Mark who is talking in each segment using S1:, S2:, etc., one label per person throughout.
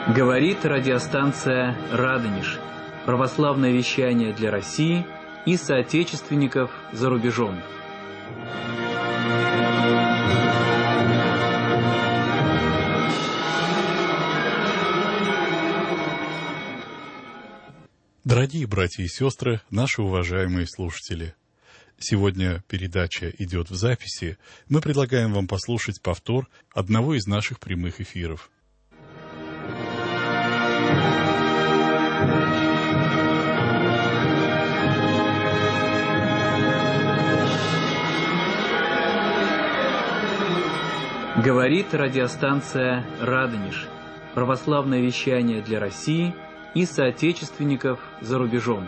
S1: Говорит радиостанция «Радонеж». Православное вещание для России и соотечественников за рубежом.
S2: Дорогие братья и сестры, наши уважаемые слушатели, сегодня передача идет в записи. Мы предлагаем вам послушать повтор одного из наших прямых эфиров.
S1: Говорит радиостанция «Радонеж». Православное вещание для России и соотечественников за рубежом.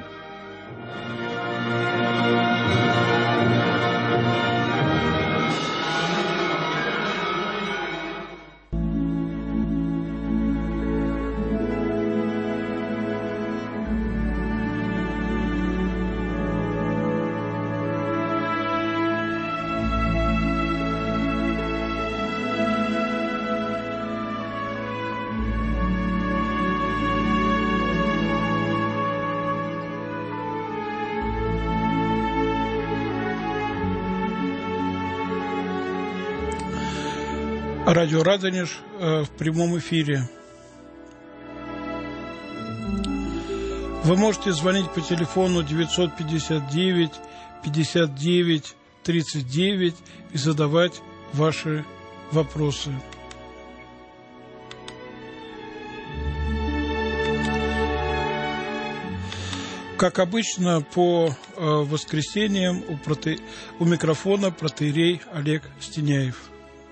S3: Радио «Радонеж» в прямом эфире. Вы можете звонить по телефону 959 59 39 и задавать ваши вопросы. Как обычно, по воскресеньям у микрофона протоиерей Олег Стеняев.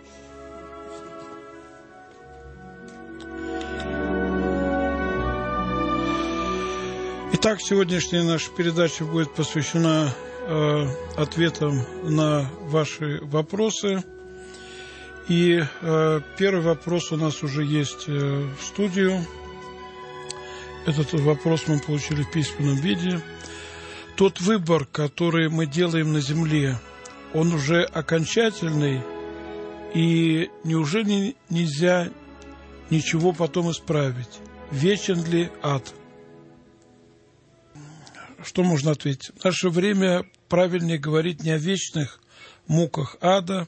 S3: Итак, сегодняшняя наша передача будет посвящена ответам на ваши вопросы. И первый вопрос у нас уже есть в студию. Этот вопрос мы получили в письменном виде. Тот выбор, который мы делаем на земле, он уже окончательный, и неужели нельзя ничего потом исправить? Вечен ли ад? Что можно ответить? В наше время правильнее говорить не о вечных муках ада,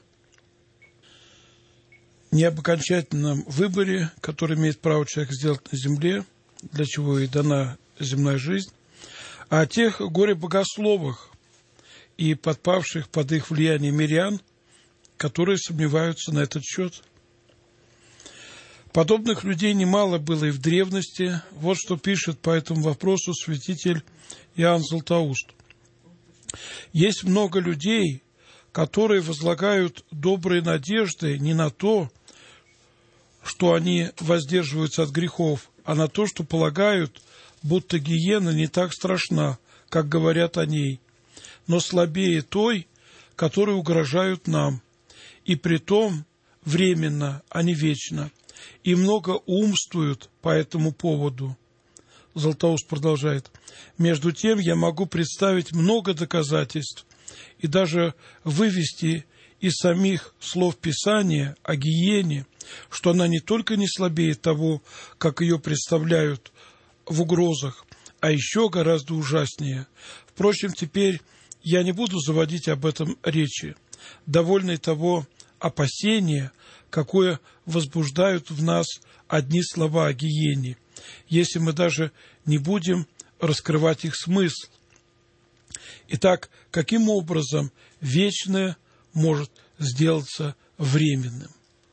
S3: не об окончательном выборе, который имеет право человек сделать на земле, для чего и дана земная жизнь, а о тех горе-богословах и подпавших под их влияние мирян, которые сомневаются на этот счет. Подобных людей немало было и в древности. Вот что пишет по этому вопросу святитель Иоанн Златоуст. Есть много людей, которые возлагают добрые надежды не на то, что они воздерживаются от грехов, а на то, что полагают, будто гиена не так страшна, как говорят о ней, но слабее той, которой угрожают нам, и притом временно, а не вечно, и много умствуют по этому поводу. Златоуст продолжает. Между тем я могу представить много доказательств и даже вывести из самих слов Писания о гиене, что она не только не слабее того, как ее представляют в угрозах, а еще гораздо ужаснее. Впрочем, теперь я не буду заводить об этом речи. Довольно и того опасения, какое возбуждают в нас одни слова о гиене, если мы даже не будем раскрывать их смысл. Итак, каким образом вечное может сделаться временным?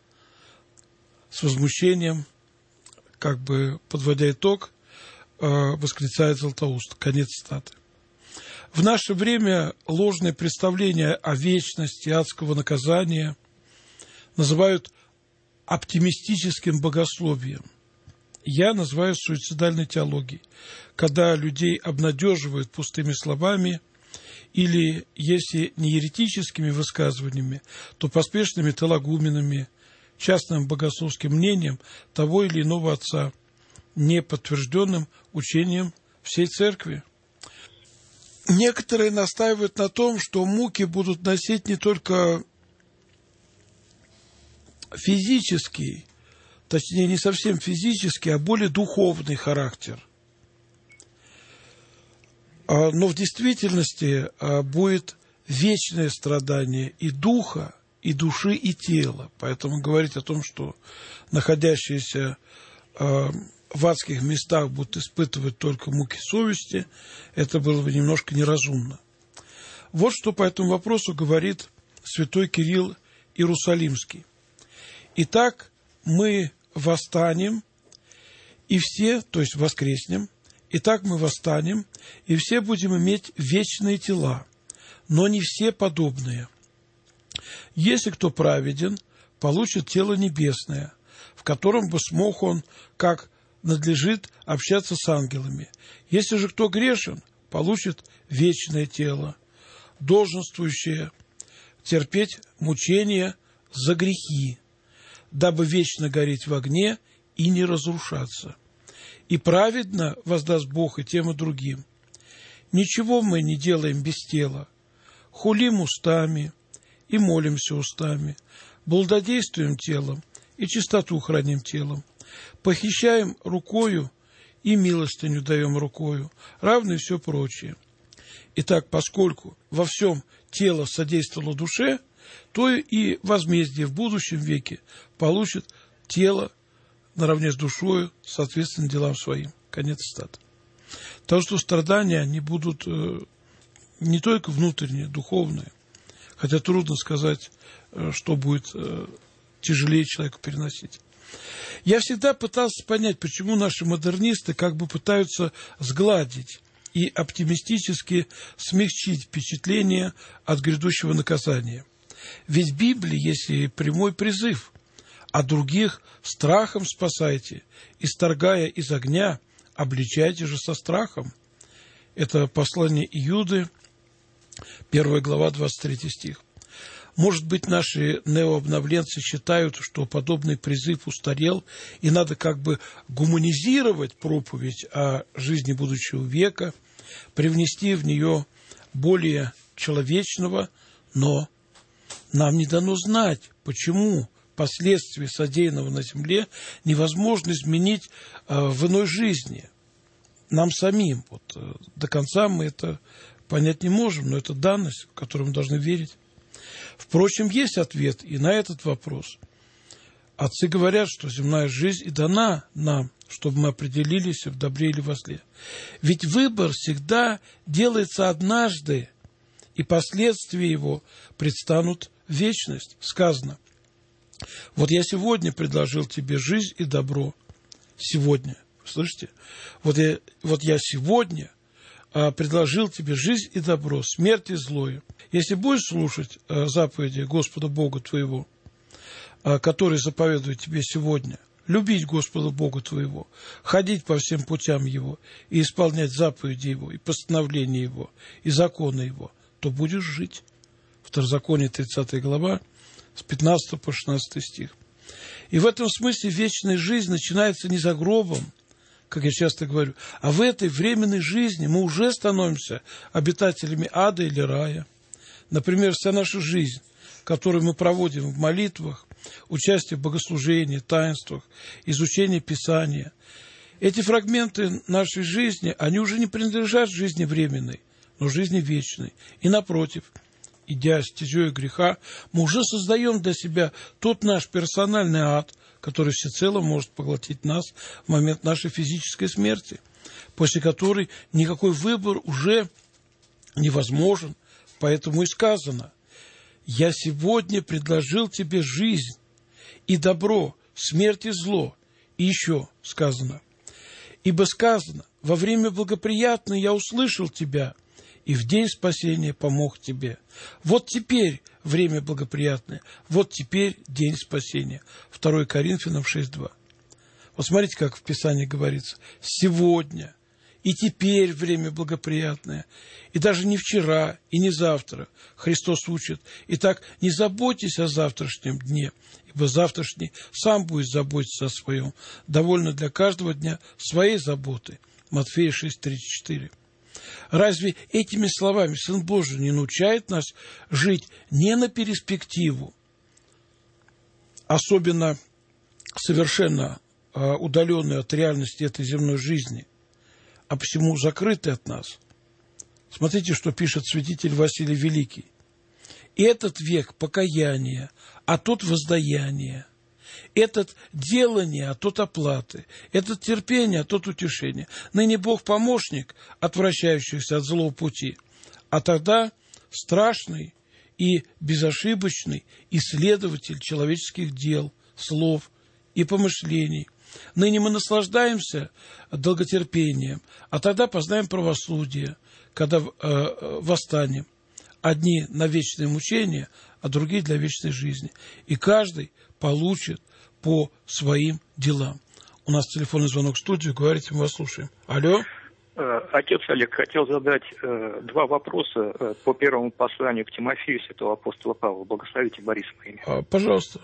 S3: С возмущением, подводя итог, восклицает Златоуст. Конец цитаты. В наше время ложное представление о вечности адского наказания называют оптимистическим богословием. Я называю суицидальной теологией, когда людей обнадеживают пустыми словами или, если не еретическими высказываниями, то поспешными теологуменами, частным богословским мнением того или иного отца, не подтвержденным учением всей церкви. Некоторые настаивают на том, что муки будут носить не только физический, точнее, не совсем физический, а более духовный характер. Но в действительности будет вечное страдание и духа, и души, и тела. Поэтому говорить о том, что находящиеся в адских местах будут испытывать только муки совести, это было бы немножко неразумно. Вот что по этому вопросу говорит святой Кирилл Иерусалимский. «Итак, мы восстанем, и все, то есть воскреснем, итак, мы восстанем, и все будем иметь вечные тела, но не все подобные. Если кто праведен, получит тело небесное, в котором бы смог он, как надлежит, общаться с ангелами. Если же кто грешен, получит вечное тело, долженствующее терпеть мучения за грехи, дабы вечно гореть в огне и не разрушаться. И праведно воздаст Бог и тем, и другим. Ничего мы не делаем без тела. Хулим устами и молимся устами, блудодействуем телом и чистоту храним телом, похищаем рукою и милостыню даем рукою, равно и все прочее. Итак, поскольку во всем тело содействовало душе, то и возмездие в будущем веке получит тело наравне с душою, соответственно, делам своим». Конец цитаты. То, что страдания, они будут не только внутренние, духовные, хотя трудно сказать, что будет тяжелее человеку переносить. Я всегда пытался понять, почему наши модернисты как бы пытаются сгладить и оптимистически смягчить впечатление от грядущего наказания. Ведь в Библии есть и прямой призыв: «А других страхом спасайте, исторгая из огня, обличайте же со страхом». Это послание Иуды, 1 глава, 23 стих. Может быть, наши неообновленцы считают, что подобный призыв устарел, и надо как бы гуманизировать проповедь о жизни будущего века, привнести в нее более человечного, но нам не дано знать, почему последствия содеянного на земле невозможно изменить в иной жизни. Нам самим. До конца мы это понять не можем, но это данность, в которую мы должны верить. Впрочем, есть ответ и на этот вопрос. Отцы говорят, что земная жизнь и дана нам, чтобы мы определились в добре или во зле. Ведь выбор всегда делается однажды, и последствия его предстанут в вечность. Сказано: «Вот я сегодня предложил тебе жизнь и добро». Сегодня. Слышите? Вот я сегодня предложил тебе жизнь и добро, смерть и злое. Если будешь слушать заповеди Господа Бога твоего, который заповедует тебе сегодня, любить Господа Бога твоего, ходить по всем путям Его и исполнять заповеди Его, и постановления Его, и законы Его, то будешь жить. Второзаконие, 30 глава, с 15 по 16 стих. И в этом смысле вечная жизнь начинается не за гробом, как я часто говорю, а в этой временной жизни мы уже становимся обитателями ада или рая. Например, вся наша жизнь, которую мы проводим в молитвах, участие в богослужении, таинствах, изучении Писания, эти фрагменты нашей жизни, они уже не принадлежат жизни временной, но жизни вечной. И напротив, идя стезей греха, мы уже создаем для себя тот наш персональный ад, который всецело может поглотить нас в момент нашей физической смерти, после которой никакой выбор уже невозможен. Поэтому и сказано: «Я сегодня предложил тебе жизнь и добро, смерть и зло». И еще сказано: «Ибо сказано: во время благоприятное я услышал тебя, и в день спасения помог тебе». Вот теперь время благоприятное, вот теперь день спасения. 2 Коринфянам 6:2. Вот смотрите, как в Писании говорится: сегодня и теперь время благоприятное, и даже не вчера и не завтра. Христос учит: «Итак, не заботьтесь о завтрашнем дне, ибо завтрашний сам будет заботиться о своем. Довольно для каждого дня своей заботы». Матфея 6:34. Разве этими словами Сын Божий не научает нас жить не на перспективу, особенно совершенно удаленные от реальности этой земной жизни, а посему закрыты от нас. Смотрите, что пишет святитель Василий Великий. «Этот век покаяния, а тот воздаяние. Этот делание, а тот оплаты. Этот терпение, а тот утешение. Ныне Бог помощник отвращающихся от злого пути, а тогда страшный и безошибочный исследователь человеческих дел, слов и помышлений. Ныне мы наслаждаемся долготерпением, а тогда познаем правосудие, когда восстанем. Одни на вечное мучение, а другие для вечной жизни. И каждый получит по своим делам». У нас телефонный звонок в студию. Говорите, мы вас слушаем. Алло.
S4: Отец Олег, хотел задать два вопроса по первому посланию к Тимофею святого апостола Павла. Благословите, Борис, по имени.
S3: Пожалуйста.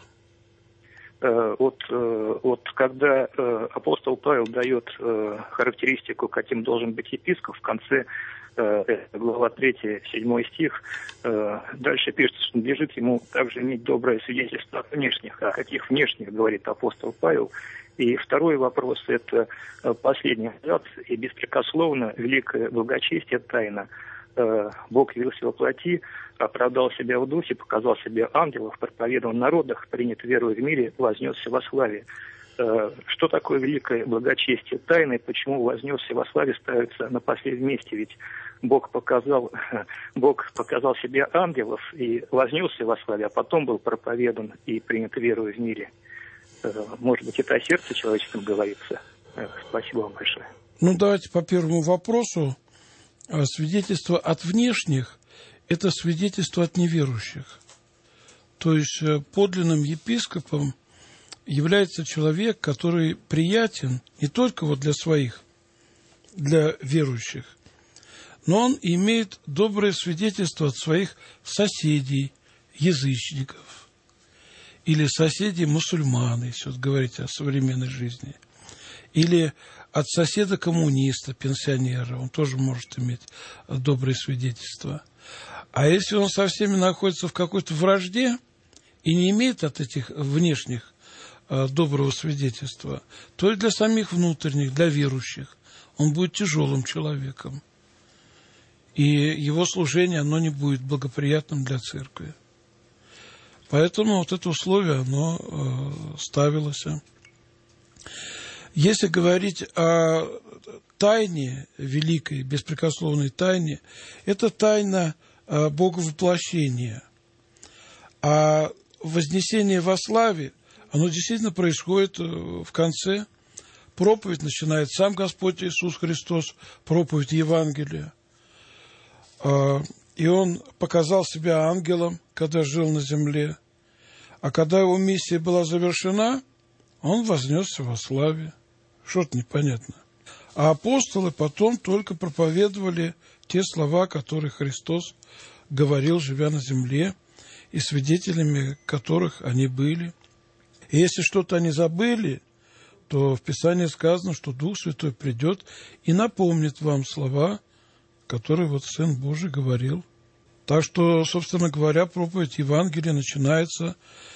S4: Вот когда апостол Павел дает характеристику, каким должен быть епископ, в конце глава 3, 7 стих, дальше пишется, что надлежит ему также иметь доброе свидетельство от внешних. О каких внешних, говорит апостол Павел. И второй вопрос, это последний абзац, и беспрекословно великое благочестие тайна. Бог явился во плоти, оправдал себя в духе, показал себе ангелов, проповедовал в народах, принят верою в мире, вознесся во славе. Что такое великое благочестие тайны, почему вознесся во славе ставится на последнем месте? Ведь Бог показал себе ангелов и вознесся во славе, а потом был проповедан и принят верою в мире. Может быть, это о сердце человеческом говорится. Спасибо вам большое.
S3: Давайте по первому вопросу. Свидетельство от внешних – это свидетельство от неверующих. То есть подлинным епископом является человек, который приятен не только для своих, для верующих, но он имеет доброе свидетельство от своих соседей, язычников, или соседей мусульман, если говорить о современной жизни, или от соседа-коммуниста, пенсионера, он тоже может иметь доброе свидетельство. А если он со всеми находится в какой-то вражде и не имеет от этих внешних доброго свидетельства, то и для самих внутренних, для верующих, он будет тяжелым человеком. И его служение, оно не будет благоприятным для церкви. Поэтому это условие, оно ставилось. Если говорить о тайне великой, беспрекословной тайне, это тайна Боговоплощения. А вознесение во славе, оно действительно происходит в конце. Проповедь начинает сам Господь Иисус Христос, проповедь Евангелия. И Он показал себя ангелом, когда жил на земле. А когда Его миссия была завершена, Он вознесся во славе. Что-то непонятно. А апостолы потом только проповедовали те слова, которые Христос говорил, живя на земле, и свидетелями которых они были. И если что-то они забыли, то в Писании сказано, что Дух Святой придет и напомнит вам слова, которые Сын Божий говорил. Так что, собственно говоря, проповедь Евангелия начинается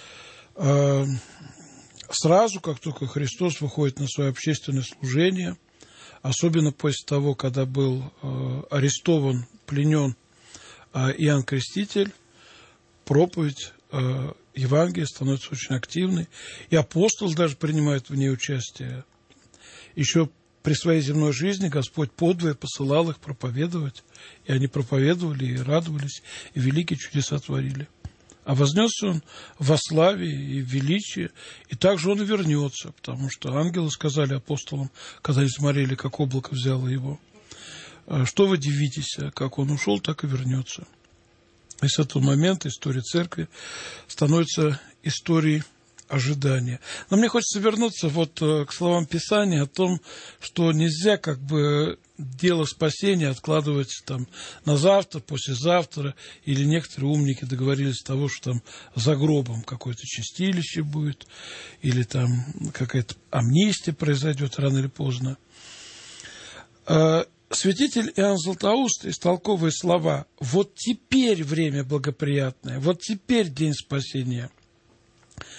S3: сразу, как только Христос выходит на свое общественное служение, особенно после того, когда был арестован, пленен Иоанн Креститель, проповедь Евангелия становится очень активной, и апостол даже принимает в ней участие. Еще при своей земной жизни Господь подвое посылал их проповедовать, и они проповедовали, и радовались, и великие чудеса творили. А вознесся Он во славе и в величии, и также Он и вернется, потому что ангелы сказали апостолам, когда они смотрели, как облако взяло Его: что вы дивитесь, как Он ушел, так и вернется. И с этого момента история церкви становится историей ожидания. Но мне хочется вернуться к словам Писания о том, что нельзя дело спасения откладывать на завтра, послезавтра, или некоторые умники договорились того, что за гробом какое-то чистилище будет, или какая-то амнистия произойдет рано или поздно. Святитель Иоанн Златоуст, истолковывая слова «вот теперь время благоприятное», «вот теперь день спасения»,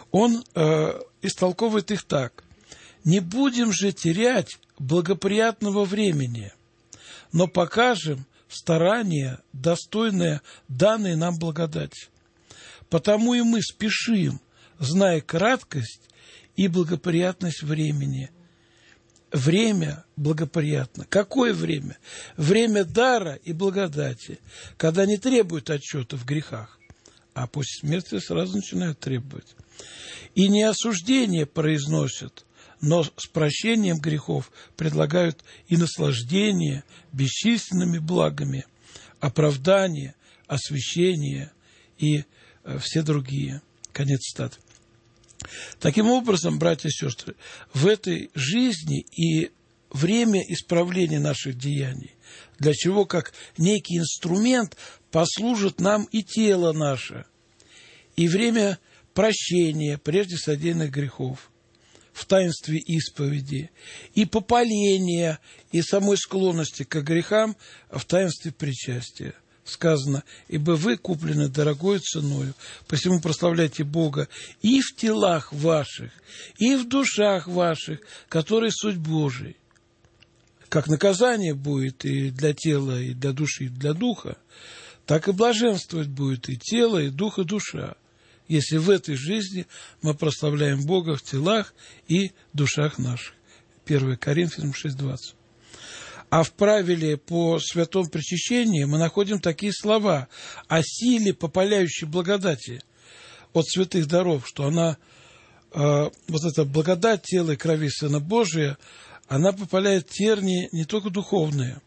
S3: Он истолковывает их так. «Не будем же терять благоприятного времени, но покажем старание, достойное данной нам благодати. Потому и мы спешим, зная краткость и благоприятность времени». Время благоприятно. Какое время? Время дара и благодати, когда не требуют отчета в грехах, а после смерти сразу начинают требовать. И не осуждение произносят, но с прощением грехов предлагают и наслаждение бесчисленными благами, оправдание, освящение и все другие. Конец цитаты. Таким образом, братья и сестры, в этой жизни и время исправления наших деяний, для чего как некий инструмент послужит нам и тело наше, и время прощения прежде содеянных грехов, в таинстве исповеди, и попаления, и самой склонности к грехам в таинстве причастия. Сказано: «Ибо вы куплены дорогою ценою, посему прославляйте Бога и в телах ваших, и в душах ваших, которые суть Божий». Как наказание будет и для тела, и для души, и для духа, так и блаженствовать будет и тело, и дух, и душа, если в этой жизни мы прославляем Бога в телах и душах наших. 1 Коринфянам 6:20. А в правиле по святом причащении мы находим такие слова о силе попаляющей благодати от святых даров, что она, вот эта благодать тела и крови Сына Божия, она попаляет тернии не только духовные.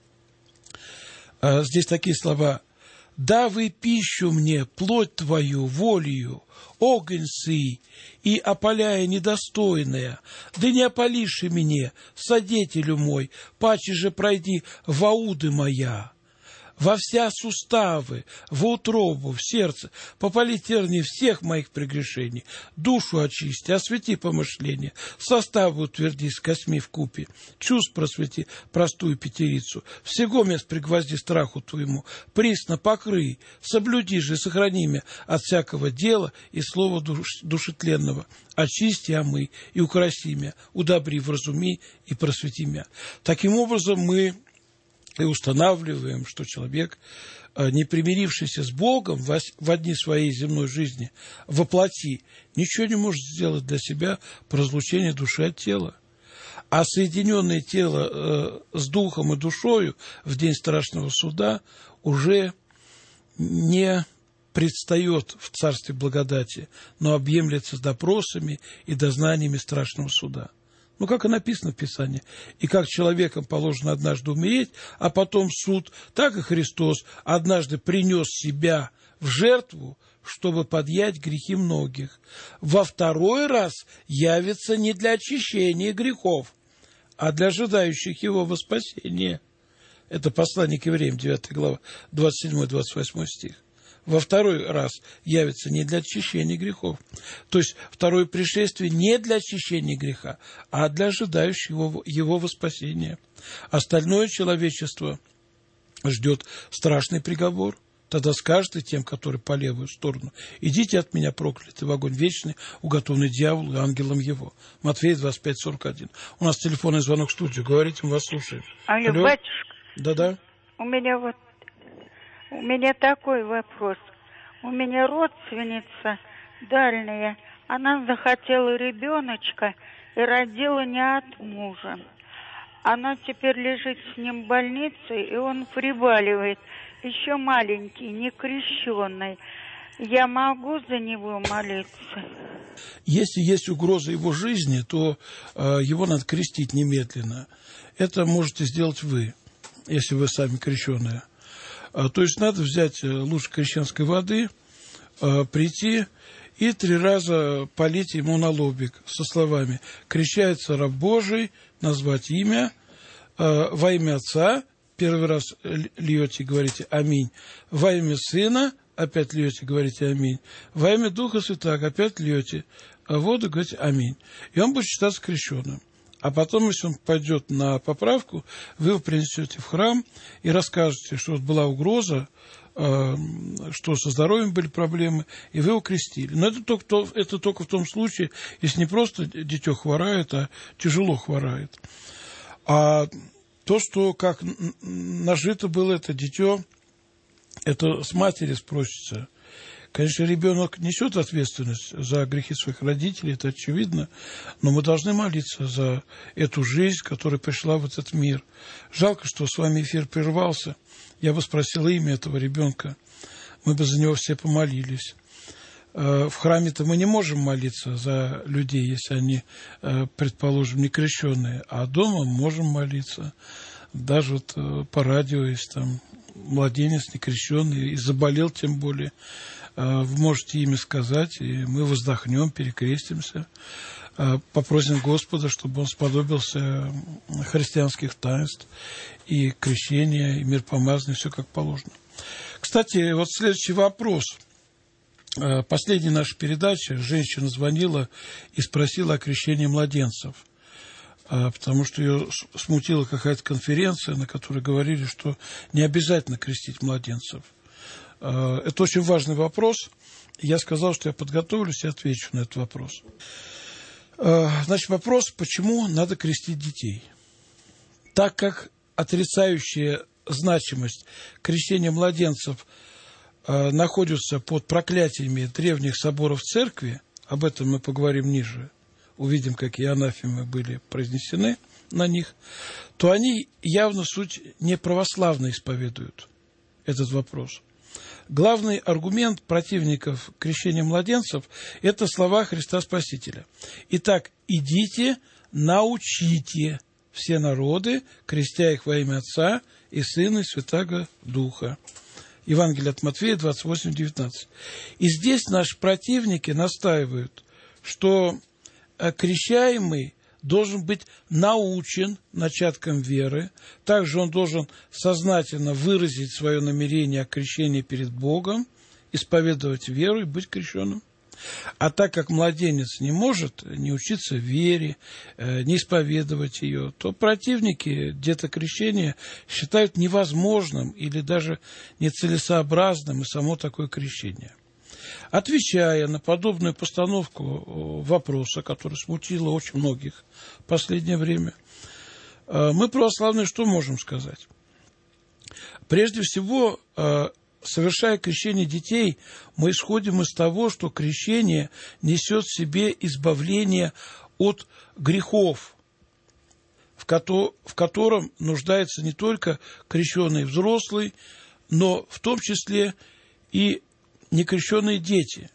S3: Здесь такие слова: «Да вы пищу мне, плоть твою, волею, огонь сый, и опаляя недостойное, да не опалиши мне, содетелю мой, паче же пройди во уды моя». Во вся суставы, в утробу, в сердце, попали тернии всех моих прегрешений, душу очисти, освети помышления, составы утверди с косьми вкупе, чувств просвети простую пятерицу, всего мест пригвозди страху твоему, присно покрый, соблюди же, сохрани меня от всякого дела и слова душетленного, очисти, омый и украси меня, удобри, вразуми и просвети меня. Таким образом, мы и устанавливаем, что человек, не примирившийся с Богом в дни своей земной жизни, во плоти, ничего не может сделать для себя по разлучению души от тела. А соединенное тело с духом и душою в день страшного суда уже не предстает в царстве благодати, но объемлется допросами и дознаниями страшного суда. Ну, как и написано в Писании. И как человеком положено однажды умереть, а потом суд, так и Христос однажды принес себя в жертву, чтобы подъять грехи многих. Во второй раз явится не для очищения грехов, а для ожидающих его во спасение. Это послание к евреям, 9 глава, 27-28 стих. Во второй раз явится не для очищения грехов. То есть второе пришествие не для очищения греха, а для ожидающего его во спасение. Остальное человечество ждет страшный приговор. Тогда скажет и тем, которые по левую сторону: идите от меня, проклятый, в огонь вечный, уготованный дьяволу и ангелам его. Матфея 25:41. У нас телефонный звонок в студию. Говорите, мы вас слушаем.
S5: Алло, батюшка.
S3: Да-да.
S5: У меня такой вопрос. У меня родственница дальняя, она захотела ребеночка и родила не от мужа. Она теперь лежит с ним в больнице, и он прибаливает. Еще маленький, не крещенный. Я могу за него молиться?
S3: Если есть угроза его жизни, то его надо крестить немедленно. Это можете сделать вы, если вы сами крещеные. То есть надо взять лучше крещенской воды, прийти и 3 раза полить ему на лобик со словами: «Крещается раб Божий», назвать имя, во имя Отца, 1 раз льете, говорите «Аминь», во имя Сына, опять льете, говорите «Аминь», во имя Духа Святаго, опять льете воду, говорите «Аминь». И он будет считаться крещенным. А потом, если он пойдет на поправку, вы его принесете в храм и расскажете, что вот была угроза, что со здоровьем были проблемы, и вы его крестили. Но это только в том случае, если не просто дитё хворает, а тяжело хворает. А то, что как нажито было это дитё, это с матери спросится. Конечно, ребенок несет ответственность за грехи своих родителей, это очевидно, но мы должны молиться за эту жизнь, которая пришла в этот мир. Жалко, что с вами эфир прервался. Я бы спросил имя этого ребенка. Мы бы за него все помолились. В храме-то мы не можем молиться за людей, если они, предположим, не крещенные, а дома можем молиться. Даже вот по радио, если там младенец некрещенный и заболел тем более, вы можете имя сказать, и мы воздохнем, перекрестимся, попросим Господа, чтобы Он сподобился христианских таинств и крещения, и миропомазания, все как положено. Кстати, вот следующий вопрос. Последняя наша передача, женщина звонила и спросила о крещении младенцев, потому что ее смутила какая-то конференция, на которой говорили, что не обязательно крестить младенцев. Это очень важный вопрос. Я сказал, что я подготовлюсь и отвечу на этот вопрос. Значит, вопрос, почему надо крестить детей? Так как отрицающая значимость крещения младенцев находятся под проклятиями древних соборов церкви, об этом мы поговорим ниже, увидим, какие анафемы были произнесены на них, то они явно суть не православно исповедуют этот вопрос. Главный аргумент противников крещения младенцев – это слова Христа Спасителя. Итак, идите, научите все народы, крестя их во имя Отца и Сына и Святаго Духа. Евангелие от Матфея 28:19. И здесь наши противники настаивают, что крещаемый должен быть научен начаткам веры, также он должен сознательно выразить свое намерение о крещении перед Богом, исповедовать веру и быть крещенным. А так как младенец не может не учиться вере, не исповедовать ее, то противники детокрещения считают невозможным или даже нецелесообразным и само такое крещение. Отвечая на подобную постановку вопроса, которая смутила очень многих в последнее время, мы, православные, что можем сказать? Прежде всего, совершая крещение детей, мы исходим из того, что крещение несет в себе избавление от грехов, в котором нуждается не только крещенный взрослый, но в том числе и некрещенные дети.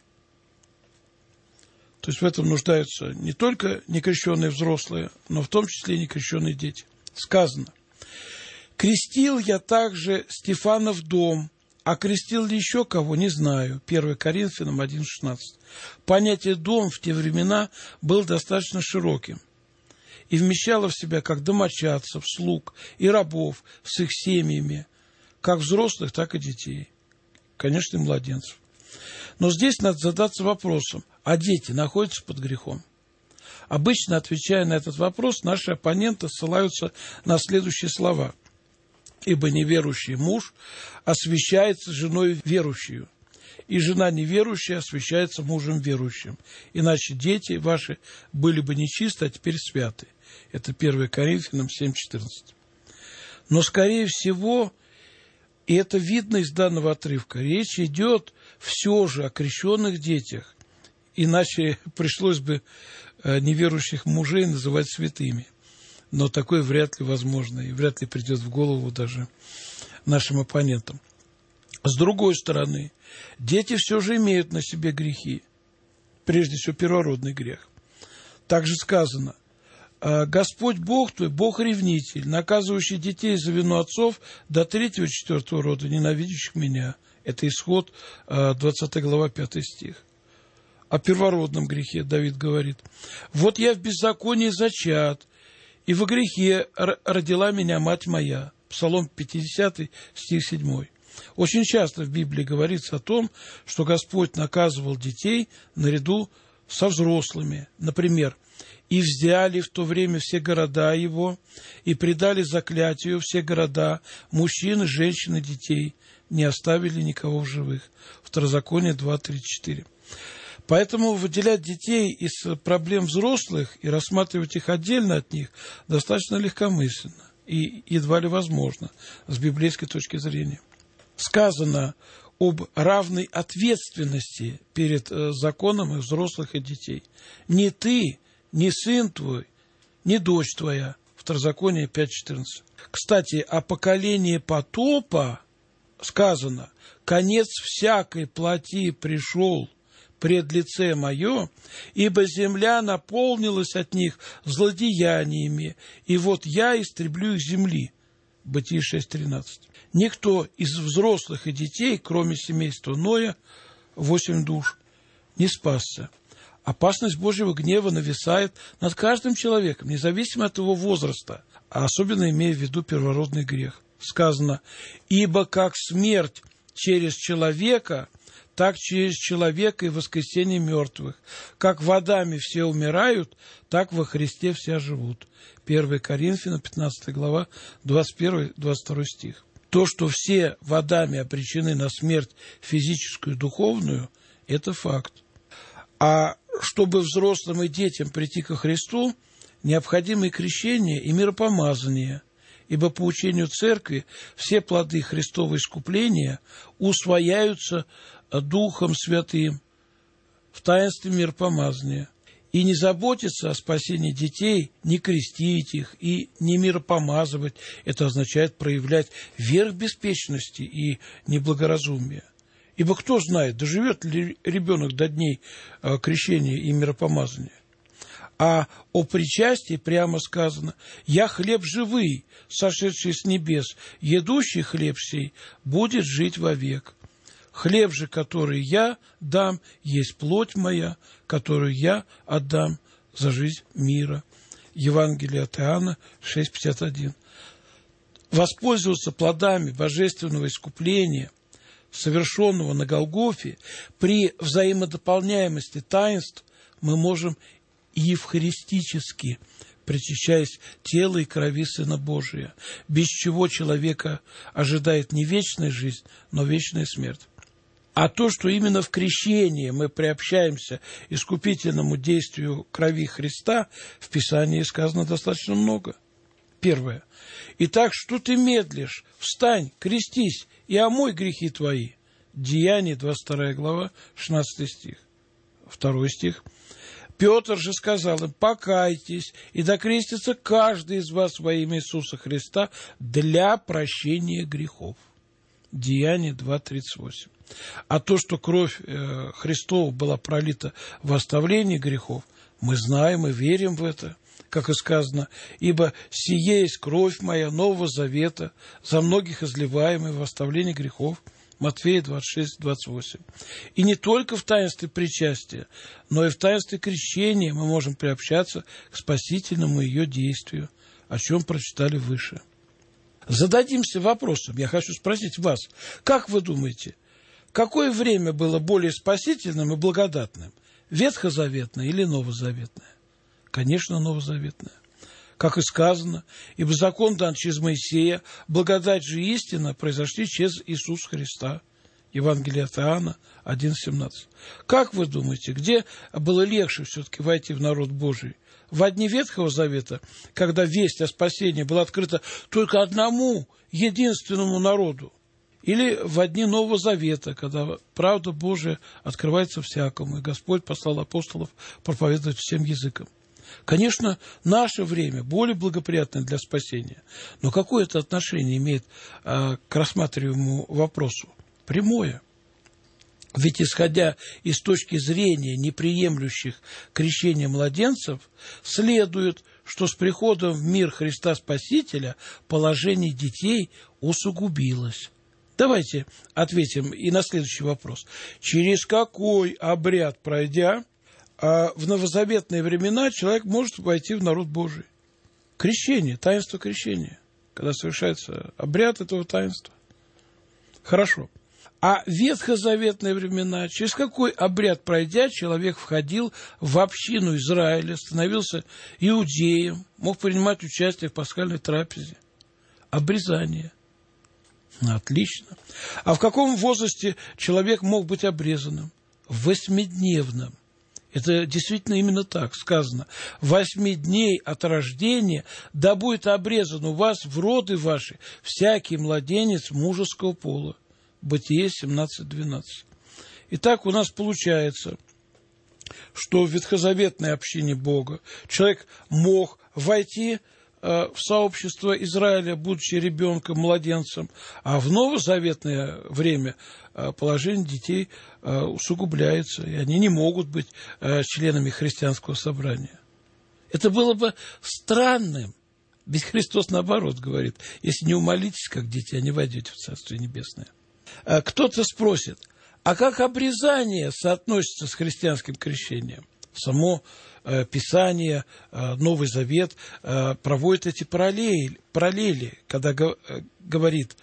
S3: То есть в этом нуждаются не только некрещенные взрослые, но в том числе и некрещенные дети. Сказано: «Крестил я также Стефанов дом, а крестил ли еще кого, не знаю». 1 Коринфянам 1:16. Понятие «дом» в те времена было достаточно широким и вмещало в себя как домочадцев, слуг и рабов с их семьями, как взрослых, так и детей, конечно, и младенцев. Но здесь надо задаться вопросом, а дети находятся под грехом? Обычно, отвечая на этот вопрос, наши оппоненты ссылаются на следующие слова: «Ибо неверующий муж освящается женой верующую, и жена неверующая освящается мужем верующим. Иначе дети ваши были бы нечисты, а теперь святы». Это 1 Коринфянам 7:14. Но, скорее всего, и это видно из данного отрывка, речь идет все же о крещенных детях, иначе пришлось бы неверующих мужей называть святыми. Но такое вряд ли возможно, и вряд ли придет в голову даже нашим оппонентам. С другой стороны, дети все же имеют на себе грехи, прежде всего первородный грех. Также сказано: «Господь Бог твой, Бог-ревнитель, наказывающий детей за вину отцов до 3-4 рода, ненавидящих меня». Это Исход, 20 глава, 5 стих. О первородном грехе Давид говорит: «Вот я в беззаконии зачат, и во грехе родила меня мать моя». Псалом 50, стих 7. Очень часто в Библии говорится о том, что Господь наказывал детей наряду со взрослыми. Например, и взяли в то время все города его, и предали заклятию все города, мужчин, женщин и детей, не оставили никого в живых. Второзаконие 2:34. Поэтому выделять детей из проблем взрослых и рассматривать их отдельно от них достаточно легкомысленно и едва ли возможно с библейской точки зрения. Сказано об равной ответственности перед законом и взрослых и детей. Не ты, не сын твой, не дочь твоя. Второзаконие 5:14. Кстати, о поколении потопа сказано: «Конец всякой плоти пришел пред лице мое, ибо земля наполнилась от них злодеяниями, и вот я истреблю их земли». Бытие 6:13. Никто из взрослых и детей, кроме семейства Ноя, 8 душ, не спасся. Опасность Божьего гнева нависает над каждым человеком, независимо от его возраста, а особенно имея в виду первородный грех. Сказано: «Ибо как смерть через человека, так через человека и воскресение мертвых. Как водами все умирают, так во Христе все живут». 1 Коринфянам, 15 глава, 21-22 стих. То, что все водами обречены на смерть физическую и духовную, это факт. А чтобы взрослым и детям прийти ко Христу, необходимо и крещение, и миропомазание, ибо по учению Церкви все плоды Христова искупления усвояются Духом Святым в таинстве миропомазания. И не заботиться о спасении детей, не крестить их и не миропомазывать, это означает проявлять верх беспечности и неблагоразумия. Ибо кто знает, доживет ли ребенок до дней крещения и миропомазания. А о причастии прямо сказано: «Я хлеб живый, сошедший с небес, едущий хлеб сей будет жить вовек. Хлеб же, который я дам, есть плоть моя, которую я отдам за жизнь мира». Евангелие от Иоанна 6:51. Воспользоваться плодами божественного искупления, совершенного на Голгофе, при взаимодополняемости таинств мы можем евхаристически, причащаясь тела и крови Сына Божия, без чего человека ожидает не вечная жизнь, но вечная смерть. А то, что именно в крещении мы приобщаемся искупительному действию крови Христа, в Писании сказано достаточно много. Первое. «Итак, что ты медлишь? Встань, крестись и омой грехи твои». Деяния, 22 глава, 16 стих. 2 стих. Петр же сказал им: «Покайтесь, и докрестится каждый из вас во имя Иисуса Христа для прощения грехов». Деяния 2:38. А то, что кровь Христова была пролита в оставлении грехов, мы знаем и верим в это, как и сказано: «Ибо сие есть кровь моя Нового Завета, за многих изливаемая в оставлении грехов». Матфея 26:28. И не только в таинстве причастия, но и в таинстве крещения мы можем приобщаться к спасительному ее действию, о чем прочитали выше. Зададимся вопросом, я хочу спросить вас: как вы думаете, какое время было более спасительным и благодатным? Ветхозаветное или новозаветное? Конечно, новозаветное. Как и сказано: «Ибо закон дан через Моисея, благодать же и истина произошли через Иисуса Христа». Евангелие от Иоанна 1:17. Как вы думаете, где было легче все-таки войти в народ Божий? В дни Ветхого Завета, когда весть о спасении была открыта только одному, единственному народу? Или в дни Нового Завета, когда правда Божия открывается всякому, и Господь послал апостолов проповедовать всем языкам? Конечно, наше время более благоприятное для спасения, но какое это отношение имеет к рассматриваемому вопросу? Прямое. Ведь, исходя из точки зрения неприемлющих крещения младенцев, следует, что с приходом в мир Христа Спасителя положение детей усугубилось. Давайте ответим и на следующий вопрос. Через какой обряд пройдя, в новозаветные времена человек может войти в народ Божий? Крещение, таинство крещения, когда совершается обряд этого таинства. Хорошо. А в ветхозаветные времена, через какой обряд пройдя, человек входил в общину Израиля, становился иудеем, мог принимать участие в пасхальной трапезе? Обрезание. Отлично. А в каком возрасте человек мог быть обрезанным? В 8-дневном. Это действительно именно так сказано. 8 дней от рождения да будет обрезан у вас в роды ваши всякий младенец мужеского пола. Бытие 17:12. Итак, у нас получается, что в ветхозаветной общине Бога человек мог войти в сообщество Израиля, будучи ребенком, младенцем, а в новозаветное время положение детей усугубляется, и они не могут быть членами христианского собрания. Это было бы странным, ведь Христос наоборот говорит: если не умолитесь, как дети, не войдете в Царствие Небесное. Кто-то спросит, а как обрезание соотносится с христианским крещением? Само Писание, Новый Завет проводит эти параллели, когда говорит,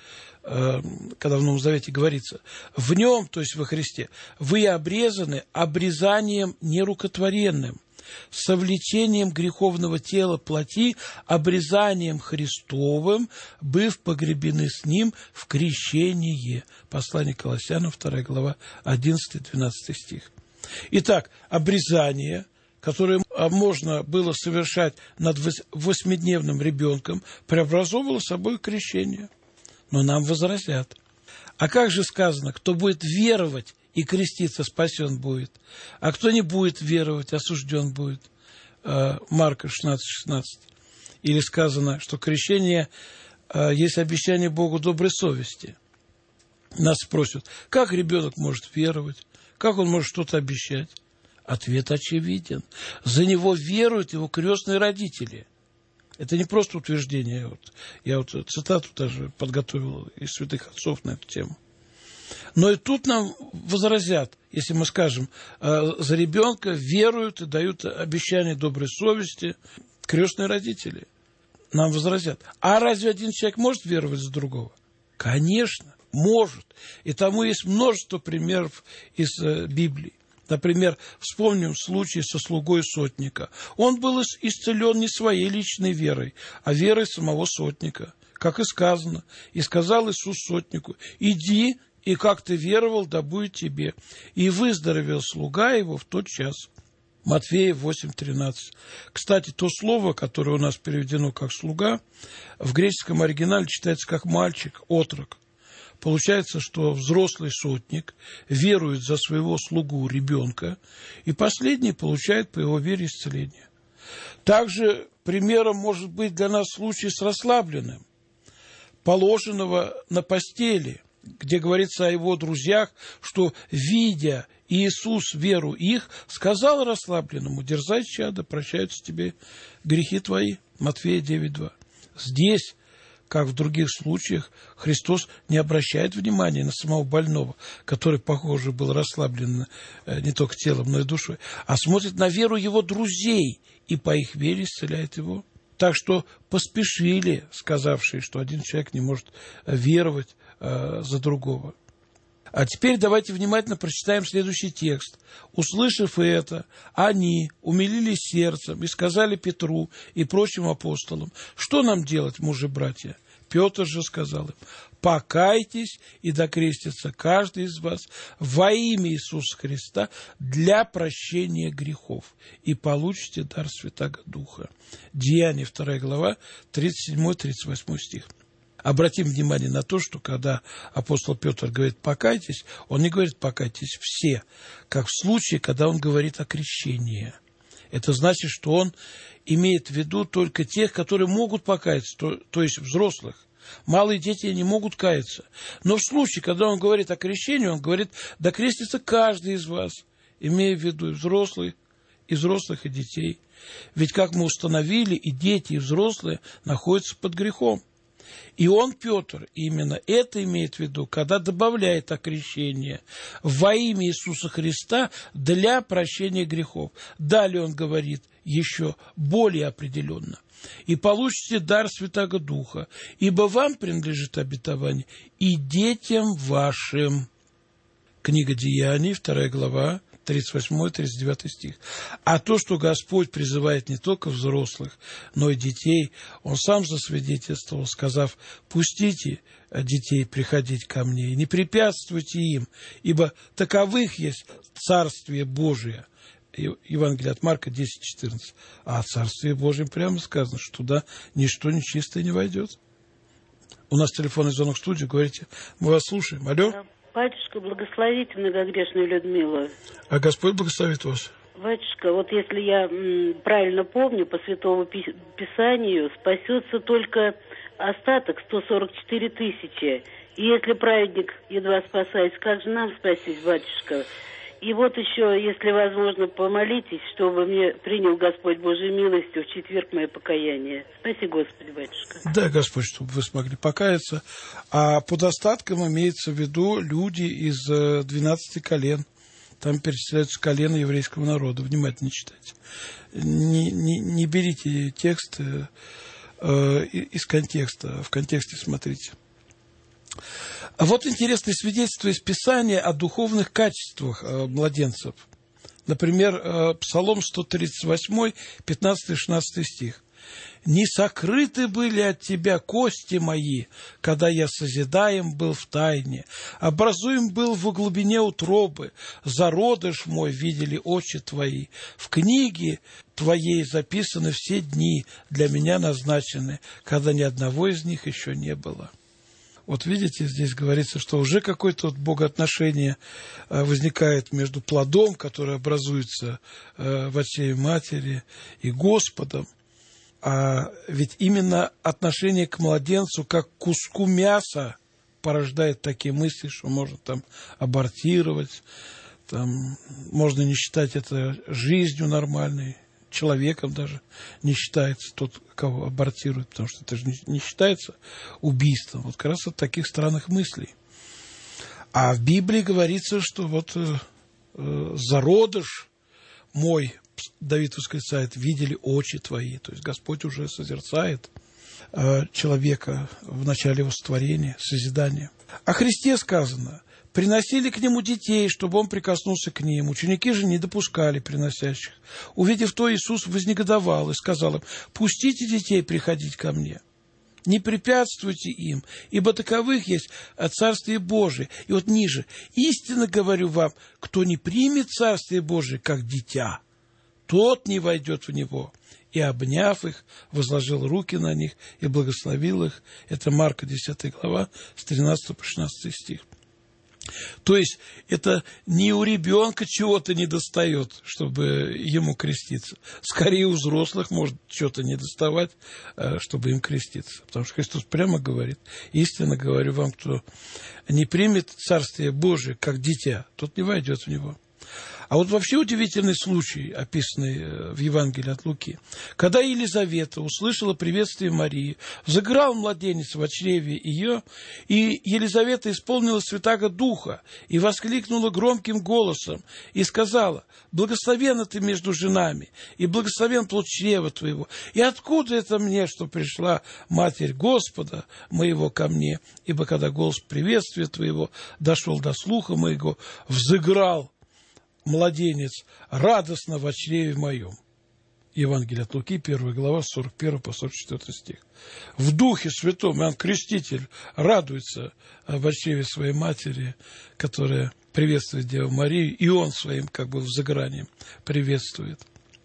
S3: когда в Новом Завете говорится: в нем, то есть во Христе, вы обрезаны обрезанием нерукотворенным, совлечением греховного тела плоти, обрезанием Христовым, быв погребены с ним в крещении. Послание к Колоссянам, 2 глава, 11-12 стих. Итак, обрезание, которое можно было совершать над 8-дневным ребенком, преобразовывало собой крещение. Но нам возразят: а как же сказано, кто будет веровать и креститься, спасен будет, а кто не будет веровать, осужден будет? Марка 16:16. Или сказано, что крещение есть обещание Богу доброй совести. Нас спросят, как ребенок может веровать, как он может что-то обещать? Ответ очевиден. За него веруют его крестные родители. Это не просто утверждение. Я цитату даже подготовил из святых отцов на эту тему. Но и тут нам возразят, если мы скажем, за ребенка веруют и дают обещание доброй совести крестные родители. Нам возразят, а разве один человек может веровать за другого? Конечно, может. И тому есть множество примеров из Библии. Например, вспомним случай со слугой сотника. Он был исцелен не своей личной верой, а верой самого сотника. Как и сказано, и сказал Иисус сотнику: иди, и как ты веровал, да будет тебе. И выздоровел слуга его в тот час. Матфея 8:13. Кстати, то слово, которое у нас переведено как «слуга», в греческом оригинале читается как «мальчик», «отрок». Получается, что взрослый сотник верует за своего слугу, ребенка, и последний получает по его вере исцеление. Также примером может быть для нас случай с расслабленным, положенного на постели, где говорится о его друзьях, что, видя Иисус веру их, сказал расслабленному: дерзай, чадо, прощаются тебе грехи твои. Матфея 9:2. Здесь, как в других случаях, Христос не обращает внимания на самого больного, который, похоже, был расслаблен не только телом, но и душой, а смотрит на веру его друзей и по их вере исцеляет его. Так что поспешили, сказавшие, что один человек не может веровать за другого. А теперь давайте внимательно прочитаем следующий текст. «Услышав это, они умилились сердцем и сказали Петру и прочим апостолам: что нам делать, мужи-братья? Петр же сказал им: покайтесь и докрестится каждый из вас во имя Иисуса Христа для прощения грехов, и получите дар Святаго Духа». Деяния 2 глава, 37-38 стих. Обратим внимание на то, что когда апостол Петр говорит «покайтесь», он не говорит «покайтесь все», как в случае, когда он говорит о крещении. Это значит, что он имеет в виду только тех, которые могут покаяться, то есть взрослых. Малые дети не могут каяться. Но в случае, когда он говорит о крещении, он говорит: да крестится каждый из вас, имея в виду и взрослых, и детей. Ведь, как мы установили, и дети, и взрослые находятся под грехом. И он, Петр, именно это имеет в виду, когда добавляет окрещение во имя Иисуса Христа для прощения грехов. Далее он говорит еще более определенно: и получите дар Святаго Духа, ибо вам принадлежит обетование, и детям вашим. Книга Деяний, 2 глава, 38-39 стих. А то, что Господь призывает не только взрослых, но и детей, Он сам засвидетельствовал, сказав: «Пустите детей приходить ко мне, и не препятствуйте им, ибо таковых есть Царствие Божие». Евангелие от Марка 10:14. А о Царстве Божьем прямо сказано, что туда ничто нечистое не войдет. У нас телефонный звонок в студию, говорите, мы вас слушаем. Алло.
S6: Батюшка, благословите многогрешную Людмилу.
S3: А Господь благословит вас.
S6: Батюшка, вот если я правильно помню, по Святому Писанию спасется только остаток 144 тысячи. И если праведник едва спасается, как же нам спастись, батюшка? И вот еще, если возможно, помолитесь, чтобы мне принял Господь Божьей милостью в четверг мое покаяние. Спаси Господи, батюшка.
S3: Да, Господь, чтобы вы смогли покаяться. А под остатком имеется в виду люди из 12 колен. Там перечисляются колена еврейского народа. Внимательно читайте. Не берите текст из контекста. В контексте смотрите. А вот интересное свидетельство из Писания о духовных качествах младенцев. Например, Псалом 138, 15-16 стих. «Не сокрыты были от тебя кости мои, когда я созидаем был в тайне, образуем был в глубине утробы, зародыш мой видели очи твои. В книге твоей записаны все дни, для меня назначены, когда ни одного из них еще не было». Вот видите, здесь говорится, что уже какое-то богоотношение возникает между плодом, который образуется в отчее матери, и Господом. А ведь именно отношение к младенцу, как к куску мяса, порождает такие мысли, что можно там абортировать, там, можно не считать это жизнью нормальной, человеком даже не считается тот, кого абортируют, потому что это же не считается убийством. Вот как раз от таких странных мыслей. А в Библии говорится, что вот зародыш мой, Давид восклицает, видели очи твои. То есть Господь уже созерцает человека в начале его творения, созидания. О Христе сказано: приносили к нему детей, чтобы он прикоснулся к ним. Ученики же не допускали приносящих. Увидев то, Иисус вознегодовал и сказал им: пустите детей приходить ко мне. Не препятствуйте им, ибо таковых есть Царствие Божие. И вот ниже: истинно говорю вам, кто не примет Царствие Божие как дитя, тот не войдет в него. И, обняв их, возложил руки на них и благословил их. Это Марка 10 глава, с 13 по 16 стих. То есть, это не у ребенка чего-то не достает, чтобы ему креститься. Скорее, у взрослых может что-то не доставать, чтобы им креститься. Потому что Христос прямо говорит: истинно говорю вам, кто не примет Царствие Божие как дитя, тот не войдет в него. А вот вообще удивительный случай, описанный в Евангелии от Луки. Когда Елизавета услышала приветствие Марии, взыграл младенец в чреве ее, и Елизавета исполнила Святаго Духа и воскликнула громким голосом и сказала: «Благословенна ты между женами, и благословен плод чрева твоего. И откуда это мне, что пришла Матерь Господа моего ко мне? Ибо когда голос приветствия твоего дошел до слуха моего, взыграл младенец радостно во чреве моем». Евангелие от Луки, 1 глава, 41 по 44 стих. В Духе Святом Иоанн Креститель радуется во чреве своей матери, которая приветствует Деву Марию, и он своим взыгранием приветствует.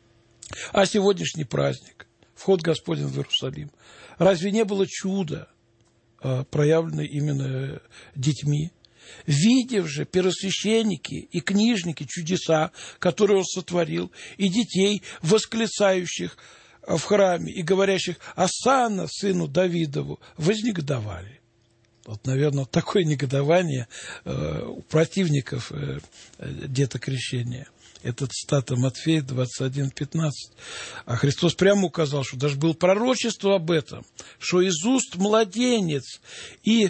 S3: А сегодняшний праздник, вход Господень в Иерусалим, разве не было чуда, проявленное именно детьми? Видев же первосвященники и книжники чудеса, которые он сотворил, и детей, восклицающих в храме и говорящих «Осанна сыну Давидову», вознегодовали. Вот, наверное, такое негодование у противников детокрещения. Это цитата Матфея 21:15. А Христос прямо указал, что даже было пророчество об этом, что из уст младенец и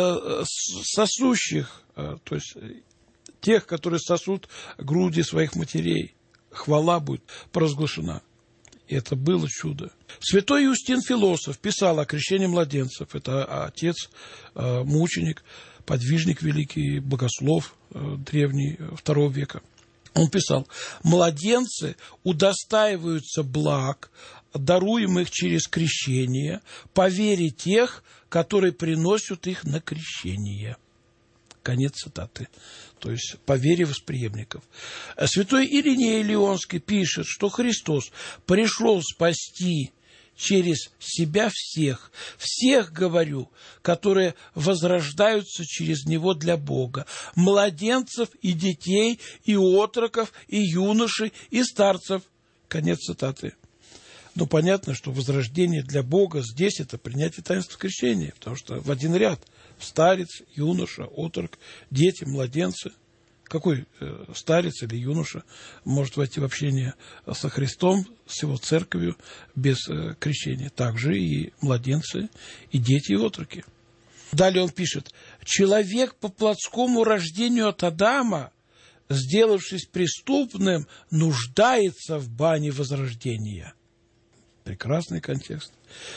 S3: сосущих, то есть тех, которые сосут груди своих матерей, хвала будет провозглашена. И это было чудо. Святой Иустин Философ писал о крещении младенцев. Это отец, мученик. подвижник великий, богослов древний, II века. Он писал: «Младенцы удостаиваются благ, даруемых через крещение, по вере тех, которые приносят их на крещение». Конец цитаты. То есть по вере восприемников. Святой Ириней Лионский пишет, что Христос пришел спасти через себя всех, говорю, которые возрождаются через Него для Бога, младенцев и детей, и отроков, и юношей, и старцев. Конец цитаты. Ну, понятно, что возрождение для Бога здесь – это принятие таинства крещения, потому что в один ряд старец, юноша, отрок, дети, младенцы. Какой старец или юноша может войти в общение со Христом, с Его церковью без крещения? Также и младенцы, и дети, и отроки. Далее он пишет: «Человек по плотскому рождению от Адама, сделавшись преступным, нуждается в бане возрождения». Прекрасный контекст.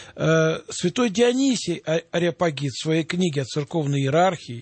S3: Святой Дионисий Ареопагит в своей книге о церковной иерархии,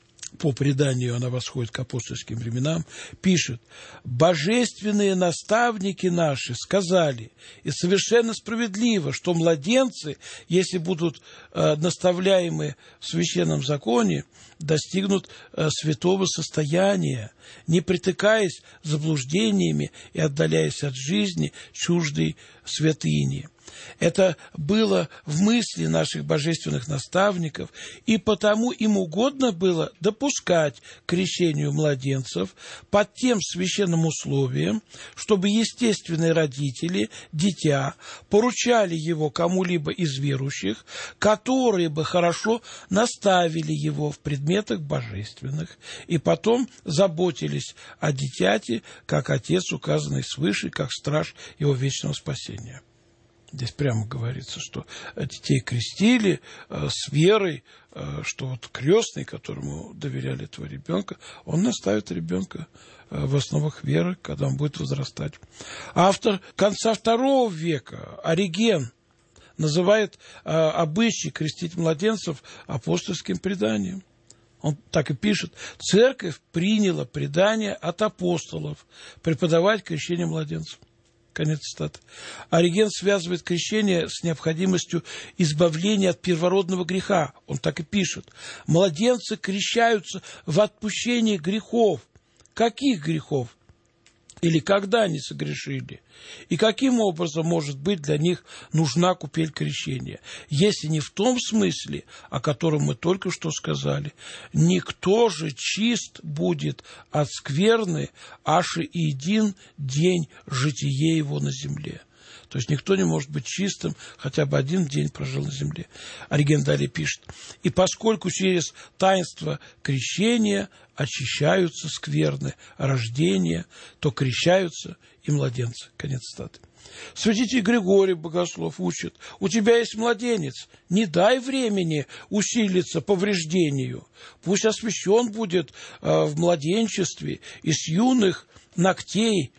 S3: по преданию она восходит к апостольским временам, пишет: «Божественные наставники наши сказали, и совершенно справедливо, что младенцы, если будут наставляемы в священном законе, достигнут святого состояния, не притыкаясь заблуждениями и отдаляясь от жизни чуждой святыни». Это было в мысли наших божественных наставников, и потому им угодно было допускать к крещению младенцев под тем священным условием, чтобы естественные родители, дитя, поручали его кому-либо из верующих, которые бы хорошо наставили его в предметах божественных, и потом заботились о дитяти, как отец, указанный свыше, как страж его вечного спасения. Здесь прямо говорится, что детей крестили с верой, что вот крестный, которому доверяли этого ребенка, он наставит ребенка в основах веры, когда он будет возрастать. Автор конца II века Ориген называет обычай крестить младенцев апостольским преданием. Он так и пишет: «Церковь приняла предание от апостолов преподавать крещение младенцев». Конец цитаты. Ориген связывает крещение с необходимостью избавления от первородного греха. Он так и пишет: «Младенцы крещаются в отпущении грехов». Каких грехов? Или когда они согрешили? И каким образом, может быть, для них нужна купель крещения? Если не в том смысле, о котором мы только что сказали: «Никто же чист будет от скверны, аше и един день житие его на земле». То есть никто не может быть чистым, хотя бы один день прожил на земле. Ориген далее пишет: «И поскольку через таинство крещения очищаются скверны рождения, то крещаются и младенцы». Конец цитаты. Святитель Григорий Богослов учит: «У тебя есть младенец, не дай времени усилиться повреждению. Пусть освящен будет в младенчестве, и с юных ногтей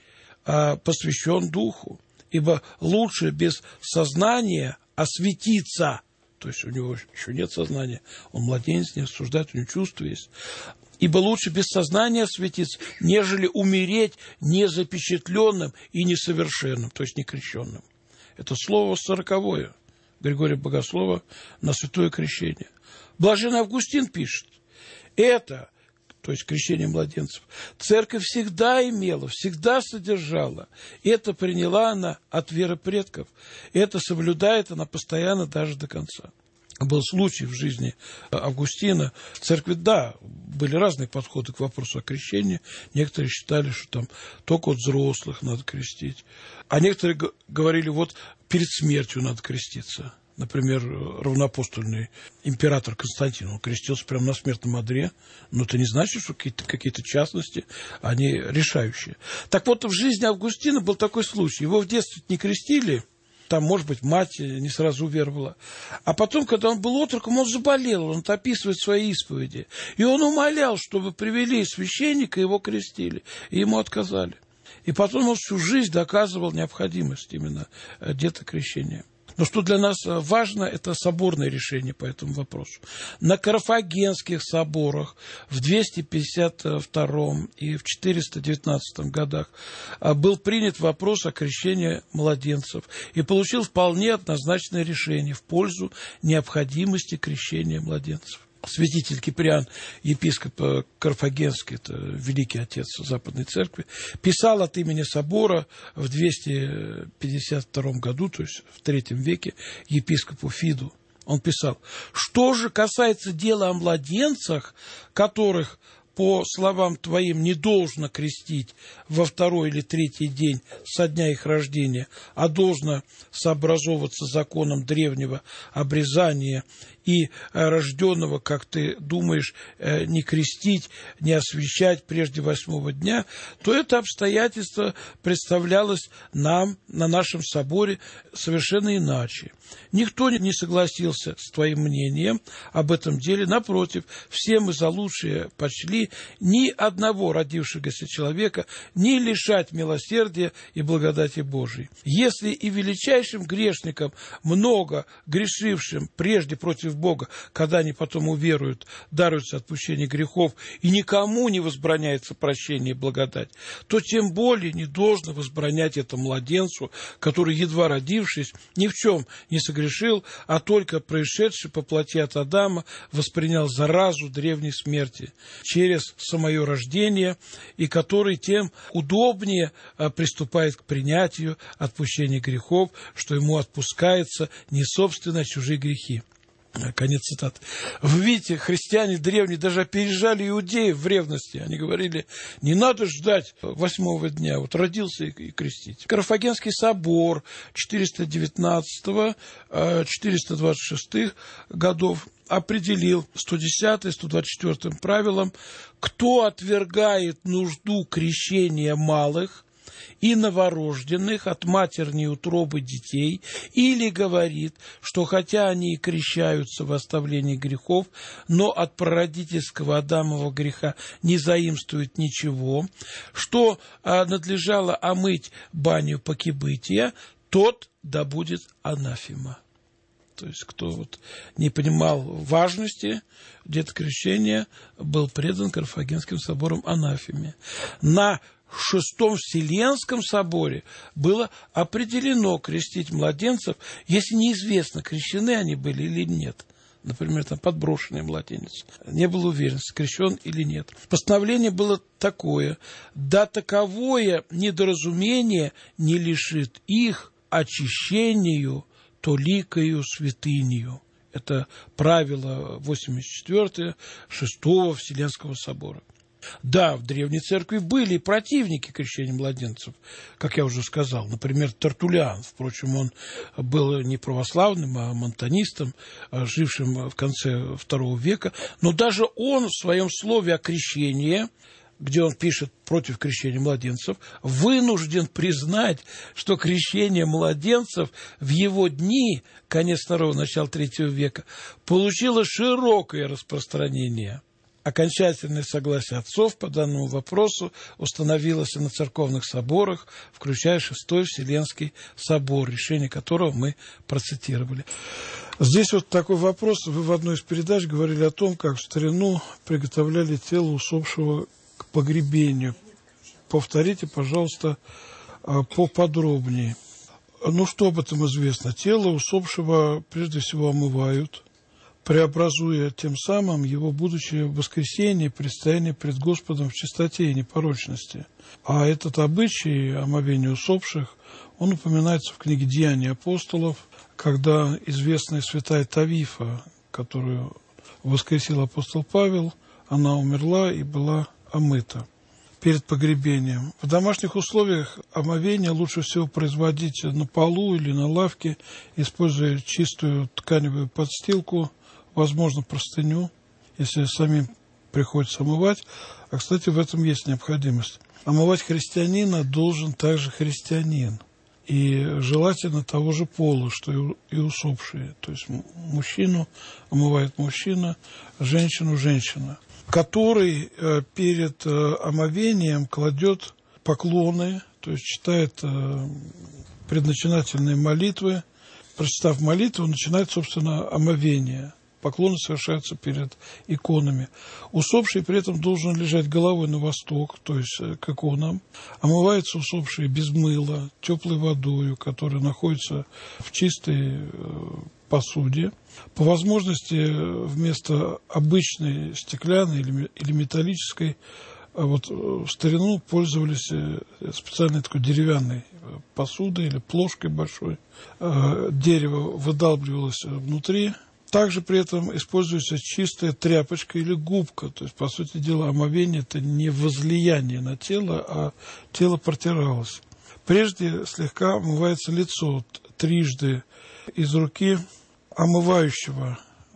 S3: посвящен Духу. Ибо лучше без сознания осветиться». То есть у него еще нет сознания, он младенец, не осуждает, у него чувство есть. «Ибо лучше без сознания осветиться, нежели умереть незапечатленным и несовершенным», то есть некрещенным. Это слово 40-е Григория Богослова на святое крещение. Блаженный Августин пишет: «Это, то есть крещение младенцев, церковь всегда имела, всегда содержала. Это приняла она от веры предков. Это соблюдает она постоянно даже до конца». Был случай в жизни Августина. В церкви, да, были разные подходы к вопросу о крещении. Некоторые считали, что там только от взрослых надо крестить. А некоторые говорили, вот перед смертью надо креститься. Например, равноапостольный император Константин, он крестился прямо на смертном одре, но это не значит, что какие-то частности, они решающие. Так вот, в жизни Августина был такой случай. Его в детстве не крестили, там, может быть, мать не сразу уверовала. А потом, когда он был отроком, он заболел, он это описывает в своей исповеди. И он умолял, чтобы привели священника, его крестили, и ему отказали. И потом он всю жизнь доказывал необходимость именно детокрещения. Но что для нас важно, это соборное решение по этому вопросу. На Карфагенских соборах в 252 и в 419 годах был принят вопрос о крещении младенцев и получил вполне однозначное решение в пользу необходимости крещения младенцев. Святитель Киприан, епископ Карфагенский, это великий отец Западной Церкви, писал от имени собора в 252 году, то есть в III веке, епископу Фиду. Он писал: «Что же касается дела о младенцах, которых, по словам твоим, не должно крестить во 2-й или 3-й день со дня их рождения, а должно сообразовываться законом древнего обрезания и рожденного, как ты думаешь, не крестить, не освящать прежде 8-го дня, то это обстоятельство представлялось нам на нашем соборе совершенно иначе. Никто не согласился с твоим мнением об этом деле. Напротив, все мы за лучшее почли ни одного родившегося человека не лишать милосердия и благодати Божией. Если и величайшим грешникам, много грешившим прежде против Бога, когда они потом уверуют, даруется отпущение грехов, и никому не возбраняется прощение и благодать, то тем более не должно возбранять это младенцу, который, едва родившись, ни в чем не согрешил, а только происшедший по плоти от Адама воспринял заразу древней смерти через самое рождение, и который тем удобнее приступает к принятию отпущения грехов, что ему отпускается не собственно, а чужие грехи». Конец цитаты. Вы видите, христиане древние даже опережали иудеев в ревности. Они говорили: не надо ждать 8-го дня, вот родился и крестить. Карфагенский собор 419-426 годов определил 110-124 правилом, кто отвергает нужду крещения малых и новорожденных от матерней утробы детей, или говорит, что хотя они и крещаются в оставлении грехов, но от прародительского Адамова греха не заимствуют ничего, что надлежало омыть баню покибытия, тот да будет анафема. То есть, кто вот не понимал важности детокрещения, был предан Карфагенским собором анафеме. На Шестом Вселенском соборе было определено крестить младенцев, если неизвестно, крещены они были или нет. Например, там подброшенный младенец. Не было уверенности, крещен или нет. Постановление было такое: да таковое недоразумение не лишит их очищению толикою святынью. Это правило 84 Шестого Вселенского собора. Да, в Древней Церкви были противники крещения младенцев, как я уже сказал. Например, Тертуллиан. Впрочем, он был не православным, а монтанистом, жившим в конце II века. Но даже он в своем слове о крещении, где он пишет против крещения младенцев, вынужден признать, что крещение младенцев в его дни, конец II, начало III века, получило широкое распространение. Окончательное согласие отцов по данному вопросу установилось и на церковных соборах, включая Шестой Вселенский собор, решение которого мы процитировали. Здесь вот такой вопрос. Вы в одной из передач говорили о том, как в старину приготовляли тело усопшего к погребению. Повторите, пожалуйста, поподробнее. Ну, что об этом известно? Тело усопшего прежде всего омывают, преобразуя тем самым его будущее воскресение, предстояние пред Господом в чистоте и непорочности. А этот обычай омовения усопших, он упоминается в книге «Деяния апостолов», когда известная святая Тавифа, которую воскресил апостол Павел, она умерла и была омыта перед погребением. В домашних условиях омовение лучше всего производить на полу или на лавке, используя чистую тканевую подстилку, возможно, простыню, если самим приходится омывать. А, кстати, в этом есть необходимость. Омывать христианина должен также христианин. И желательно того же пола, что и усопшие. То есть мужчину омывает мужчина, женщину женщина, который перед омовением кладет поклоны, то есть читает предначинательные молитвы прочитав молитву, начинает, собственно, омовение. Поклоны совершаются перед иконами. Усопший при этом должен лежать головой на восток, то есть к иконам. Омывается усопший без мыла, теплой водой, которая находится в чистой посуде. По возможности вместо обычной стеклянной или металлической, вот в старину пользовались специальной такой деревянной посудой или плошкой большой. Дерево выдалбливалось внутри. Также при этом используется чистая тряпочка или губка. То есть, по сути дела, омовение – это не возлияние на тело, а тело протиралось. Прежде слегка омывается лицо трижды из руки омывающего,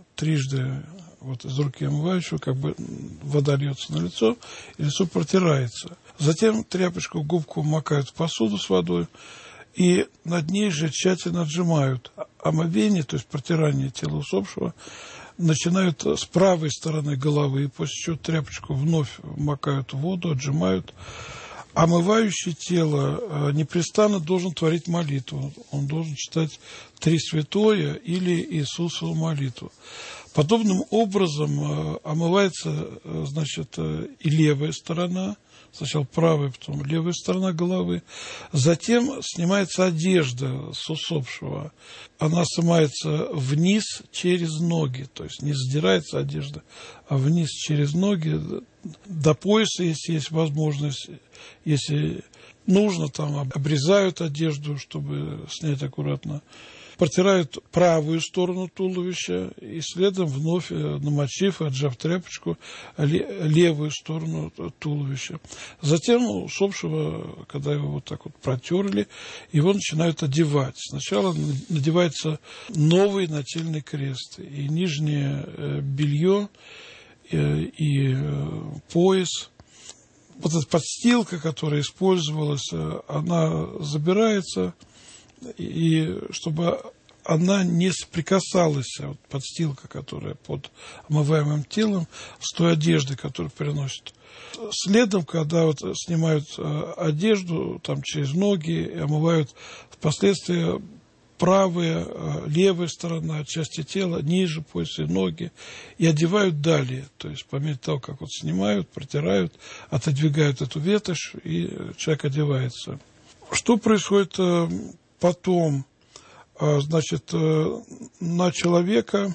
S3: из руки омывающего, как бы вода льется на лицо, и лицо протирается. Затем тряпочку, губку макают в посуду с водой, и над ней же тщательно отжимают. Омовение, то есть протирание тела усопшего, начинают с правой стороны головы, после чего тряпочку вновь макают в воду, отжимают. Омывающий тело непрестанно должен творить молитву. Он должен читать 3 святое или Иисусову молитву. Подобным образом омывается, значит, и левая сторона, сначала правая, потом левая сторона головы. Затем снимается одежда с усопшего. Она снимается вниз через ноги, то есть не задирается одежда, а вниз через ноги до пояса, если есть возможность. Если нужно, там обрезают одежду, чтобы снять аккуратно. Протирают правую сторону туловища и следом вновь, намочив, отжав тряпочку, левую сторону туловища. Затем усопшего, когда его вот так вот протерли, его начинают одевать. Сначала надевается новый нательный крест, и нижнее белье, и пояс. Вот эта подстилка, которая использовалась, она забирается, и чтобы она не соприкасалась, вот подстилка, которая под омываемым телом, с той одеждой, которую приносят. Следом, когда вот снимают одежду там, через ноги и омывают, впоследствии правая, левая сторона части тела, ниже пояса и ноги, и одевают далее. То есть по мере того, как вот снимают, протирают, отодвигают эту ветошь, и человек одевается. Что происходит потом? Значит, на человека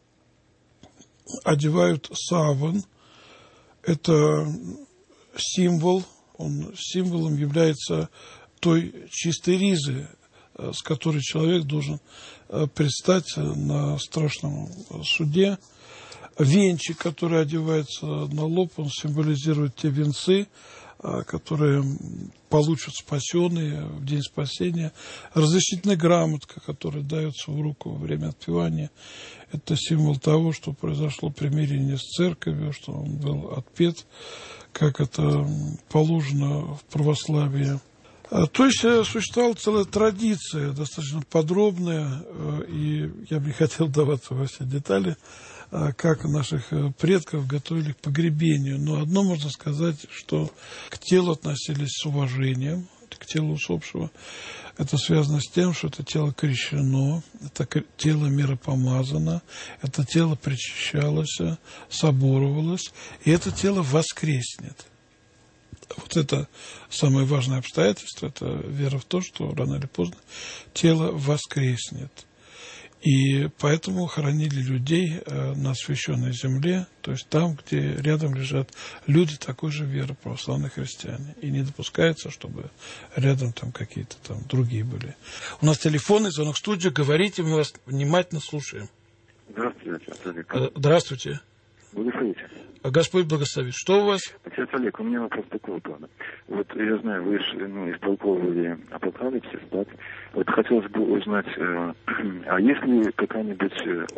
S3: одевают саван. Это символ. Символом является той чистой ризы, с которой человек должен предстать на страшном суде. Венчик, который одевается на лоб, он символизирует те венцы, которые получат спасенные в день спасения. Разрешительная грамотка, которая дается в руку во время отпевания, это символ того, что произошло примирение с церковью, что он был отпет, как это положено в православии. То есть существовала целая традиция, достаточно подробная, и я бы не хотел даваться во все детали, как наших предков готовили к погребению. Но одно можно сказать, что к телу относились с уважением, к телу усопшего. Это связано с тем, что это тело крещено, это тело миропомазано, это тело причащалось, соборовалось, и это тело воскреснет. Вот это самое важное обстоятельство, это вера в то, что рано или поздно тело воскреснет. И поэтому хоронили людей на освященной земле, то есть там, где рядом лежат люди такой же веры, православные христиане. И не допускается, чтобы рядом там какие-то там другие были. У нас телефонный звонок в студию. Говорите, мы вас внимательно слушаем.
S7: Здравствуйте, отец Олег.
S3: Здравствуйте.
S7: Благословите.
S3: Господь благословит. Что у вас?
S7: Отец Олег, у меня вопрос такого плана. Вот я знаю, вы же истолковывали Апокалипсис, так? Вот хотелось бы узнать, а есть ли какая-нибудь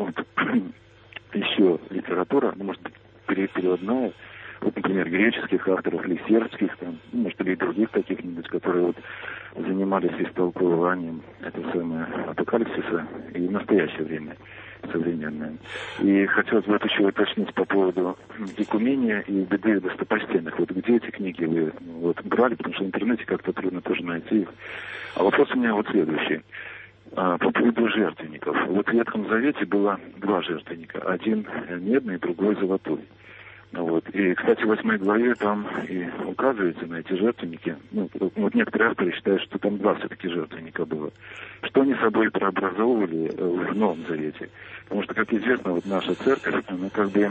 S7: еще литература, может быть, переводная, вот, например, греческих авторов или сербских, там, может, или других каких-нибудь, которые вот занимались истолкованием этого самого Апокалипсиса и в настоящее время, современное. И хотелось бы еще уточнить по поводу Экумения и Беды достопочтенных. Вот где эти книги вы брали, потому что в интернете как-то трудно тоже найти их. А вопрос у меня вот следующий. по поводу жертвенников. Вот в Ветхом Завете было два жертвенника. Один медный, другой золотой. Вот. И, кстати, в 8 главе там и указывается на эти жертвенники. Ну, вот некоторые авторы считают, что там два все-таки жертвенника было. Что они собой преобразовывали в Новом Завете. Потому что, как известно, вот наша церковь, она как бы,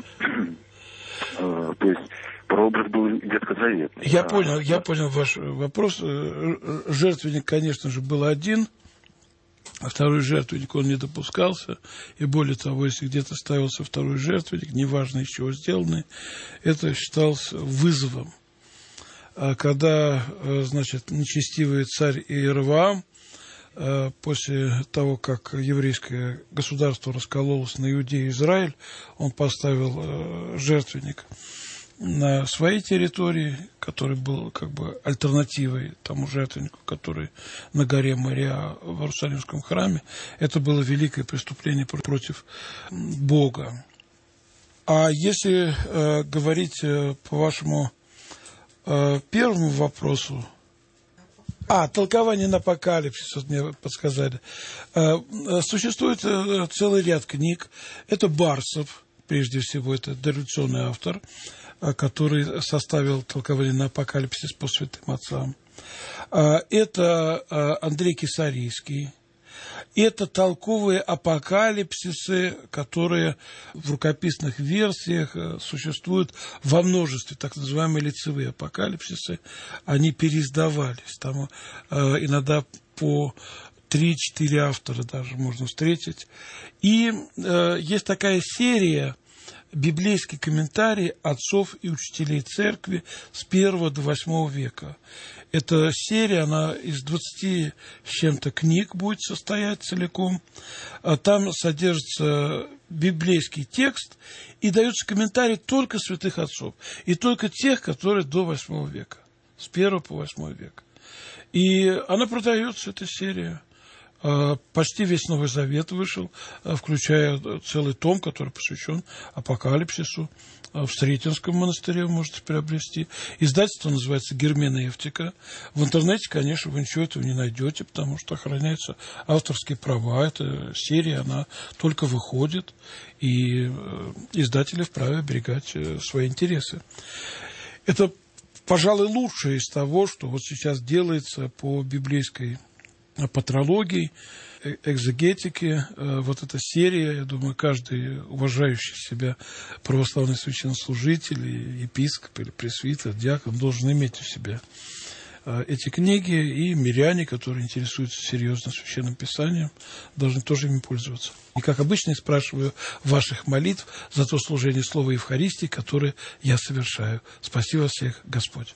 S7: то есть, прообраз был ветхозаветный.
S3: Я понял ваш вопрос. Жертвенник, конечно же, был один. А второй жертвенник, он не допускался. И более того, если где-то ставился второй жертвенник, неважно из чего сделанный, это считалось вызовом. А когда, значит, нечестивый царь Иеровоам, после того, как еврейское государство раскололось на Иудею и Израиль, он поставил жертвенник на своей территории, который был как бы альтернативой тому жертвеннику, который на горе Мориа в Иерусалимском храме. Это было великое преступление против Бога. А если говорить по вашему первому вопросу, толкование на апокалипсис, вот мне подсказали. Существует целый ряд книг. Это Барсов, прежде всего, это дореволюционный автор, который составил толкование на апокалипсис по святым отцам. Это Андрей Кесарийский. Это толковые апокалипсисы, которые в рукописных версиях существуют во множестве, так называемые лицевые апокалипсисы. Они переиздавались. Там иногда по 3-4 автора даже можно встретить. И есть такая серия библейский комментарий отцов и учителей церкви с 1 до 8 века. Эта серия, она из 20 с чем-то книг будет состоять целиком. Там содержится библейский текст и дается комментарий только святых отцов. И только тех, которые до 8 века. С 1 по 8 век. И она продается, эта серия. Почти весь Новый Завет вышел, включая целый том, который посвящен апокалипсису. В Сретенском монастыре вы можете приобрести. Издательство называется «Герменевтика». В интернете, конечно, вы ничего этого не найдете, потому что охраняются авторские права. Эта серия, она только выходит, и издатели вправе оберегать свои интересы. Это, пожалуй, лучшее из того, что вот сейчас делается по библейской патрологии, экзегетики. Вот эта серия, я думаю, каждый уважающий себя православный священнослужитель, епископ или пресвитер, диакон должен иметь у себя эти книги, и миряне, которые интересуются серьезно священным писанием, должны тоже ими пользоваться. И, как обычно, я спрашиваю ваших молитв за то служение слова Евхаристии, которое я совершаю. Спаси вас всех, Господь.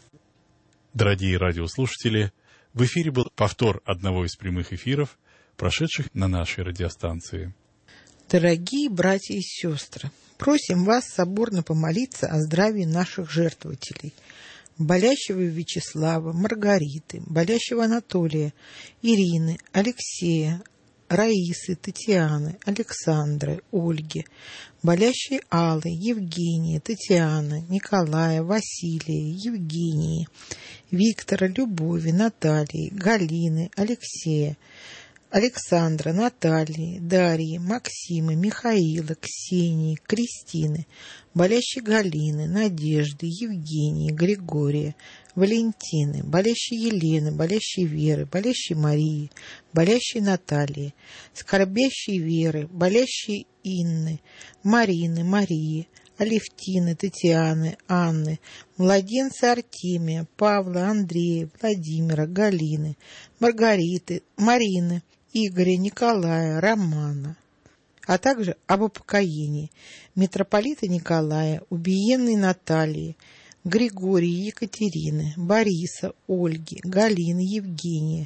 S2: Дорогие радиослушатели, в эфире был повтор одного из прямых эфиров, прошедших на нашей радиостанции.
S8: Дорогие братья и сестры, просим вас соборно помолиться о здравии наших жертвователей. Болящего Вячеслава, Маргариты, болящего Анатолия, Ирины, Алексея, Раисы, Татьяны, Александры, Ольги, болящей Аллы, Евгении, Татьяны, Николая, Василия, Евгении, Виктора, Любови, Натальи, Галины, Алексея, Александра, Натальи, Дарьи, Максима, Михаила, Ксении, Кристины, болящей Галины, Надежды, Евгении, Григория, Валентины, болящей Елены, болящей Веры, болящей Марии, болящей Натальи, скорбящей Веры, болящей Инны, Марины, Марии, Алевтины, Татьяны, Анны, младенца Артемия, Павла, Андрея, Владимира, Галины, Маргариты, Марины, Игоря, Николая, Романа, а также об упокоении митрополита Николая, убиенной Натальи, Григория, Екатерины, Бориса, Ольги, Галины, Евгения,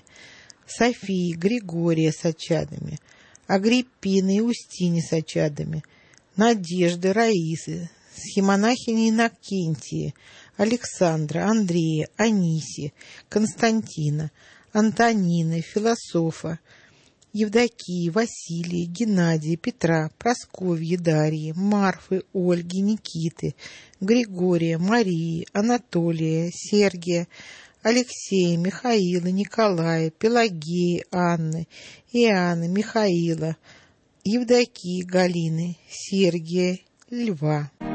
S8: Софии, Григория с очадами, Агриппины и Устини с очадами, Надежды, Раисы, схимонахини Иннокентии, Александра, Андрея, Аниси, Константина, Антонины, Философа, Евдокии, Василия, Геннадия, Петра, Прасковьи, Дарьи, Марфы, Ольги, Никиты, Григория, Марии, Анатолия, Сергия, Алексея, Михаила, Николая, Пелагеи, Анны, Иоанна, Михаила, Евдокии, Галины, Сергия, Льва.